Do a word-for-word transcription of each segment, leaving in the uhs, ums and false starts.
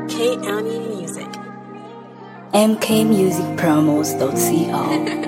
K Ani Music. M K Music Promos dot co.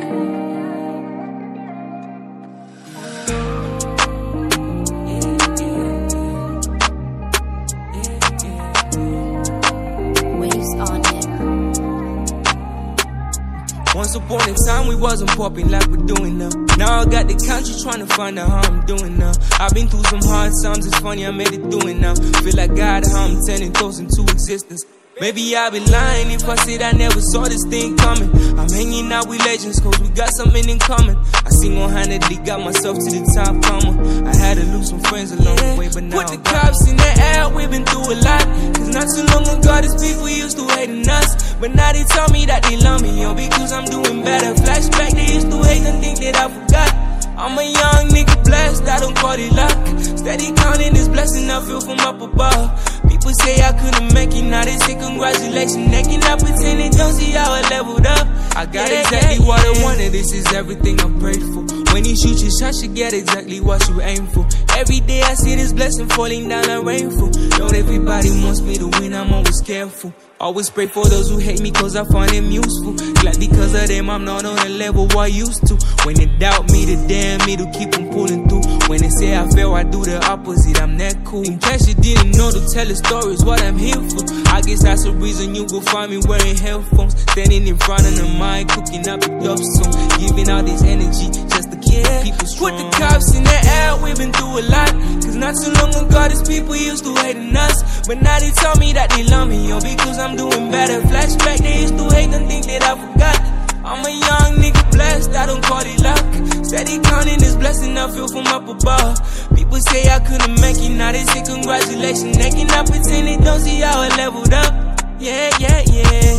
Once upon a time we wasn't popping like we're doing now. Now I got the country trying to find out how I'm doing now. I've been through some hard times, it's funny I made it through it now. Feel like God, how I'm turning thoughts into existence. Maybe I've been lying if I said I never saw this thing coming. I'm hanging out with legends cause we got something in common. I single-handedly got myself to the top comma. I had to lose some friends along the way, but now put the cops in the air, we've been through a lot. Cause not too long ago these people used to hating us, but now they tell me that they love me, yo, because I'm doing better. Flashback, they used to hate and think that I forgot. I'm a young nigga blessed, I don't call it luck. Steady counting this blessing I feel from up above. People say I couldn't make it, now they say congratulations. They cannot pretend they don't see how I leveled up. I got yeah, exactly yeah, what yeah. I wanted, this is everything I prayed for. When you shoot your shot, you get exactly what you aim for. Every day I see this blessing falling down like rainfall. Not everybody wants me to win, I'm always careful. Always pray for those who hate me cause I find them useful. Glad because of them I'm not on the level I used to. When they doubt me, they dare me to keep on pulling through. When they say I fail, I do the opposite, I'm that cool. In case you didn't know, to tell the story is what I'm here for. I guess that's the reason you go find me wearing headphones. Standing in front of the mic, cooking up a dub song. Giving out this energy just to keep yeah. people strong. Put the cops in the air, we've been through a lot. Cause not too long ago these people used to hating us, but now they tell me that they love me, yo, because I'm doing better. Flashback, they used to hate and think that I forgot. I'm a young nigga blessed, I don't call it luck. Steady counting this blessing I feel from up above. People say I couldn't make it, now they say congratulations. They cannot pretend they don't see how I leveled up. Yeah, yeah, yeah.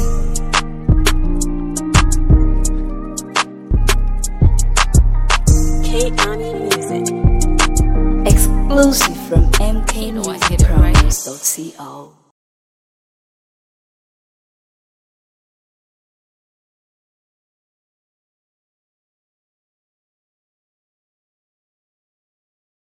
K Ani Music. Exclusive from M K Music Promos dot co.